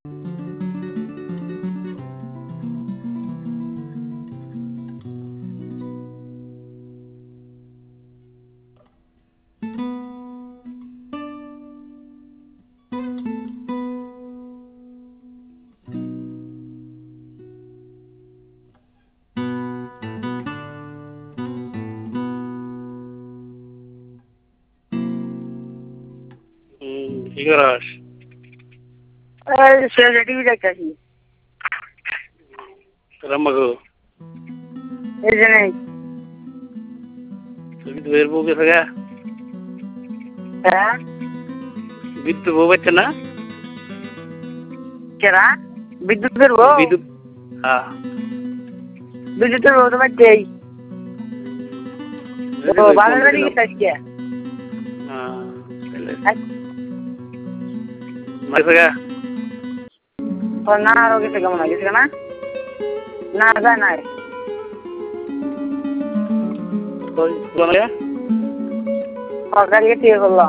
কি করাস? টিভি দেখতেছি। রাম্মাগো এই যে নেই। বিদ্যুতের বউ গেছে গা? হ্যাঁ বিদ্যুৎ বউ বাচ্চা না? কেরা? বিদ্যুতের বউ? বিদ্যুৎ হ্যাঁ বিদ্যুতের বউ তো বাচ্চাই। বাবার বাড়ি গেছে আজকে। না আরো গেছে কেমন গেছে না? না যায় নাই। গাড়ি ঠিক করলো।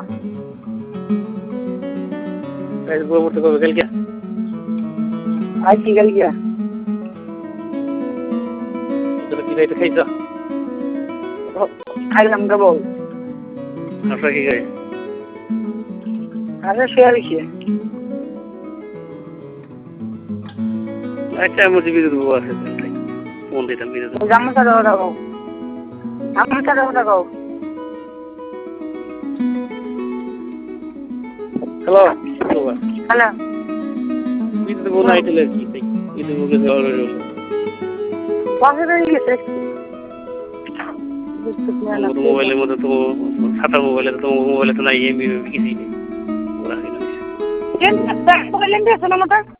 আজকে কালকে খাইছ? খাইলাম রে বউ। আপনার কি খাই? আরে শুয়ে রয়েছে। আচ্ছা আমার বিদ্যুৎ বউ আছে ফোন দিতাম বিদ্যুৎ। আমার সাথে কথা কও। আমার সাথে কথা কও। হ্যালো হ্যালো বিদ্যুৎ বউ নাই চলে কি বিদ্যুৎ বউকে গেছে মোবাইলের মধ্যে তো সাতার মোবাইলে তো মোবাইলে তো নাই এমবি কিছুই নেই। মোবাইল